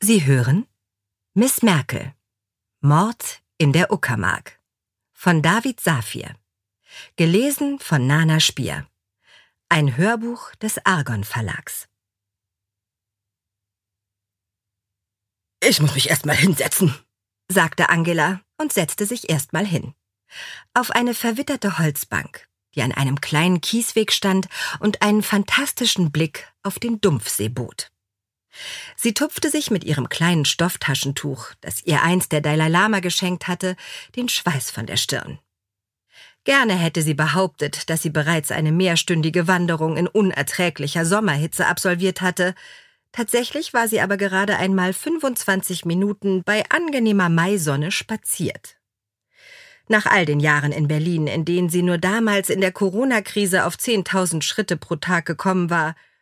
Sie hören Miss Merkel. Mord in der Uckermark von David Safir. Gelesen von Nana Spier. Ein Hörbuch des Argon Verlags. Ich muss mich erst mal hinsetzen, sagte Angela und setzte sich erst mal hin. Auf eine verwitterte Holzbank, die an einem kleinen Kiesweg stand und einen fantastischen Blick auf den Dumpfsee bot. Sie tupfte sich mit ihrem kleinen Stofftaschentuch, das ihr einst der Dalai Lama geschenkt hatte, den Schweiß von der Stirn. Gerne hätte sie behauptet, dass sie bereits eine mehrstündige Wanderung in unerträglicher Sommerhitze absolviert hatte. Tatsächlich war sie aber gerade einmal 25 Minuten bei angenehmer Maisonne spaziert. Nach all den Jahren in Berlin, in denen sie nur damals in der Corona-Krise auf 10.000 Schritte pro Tag gekommen war,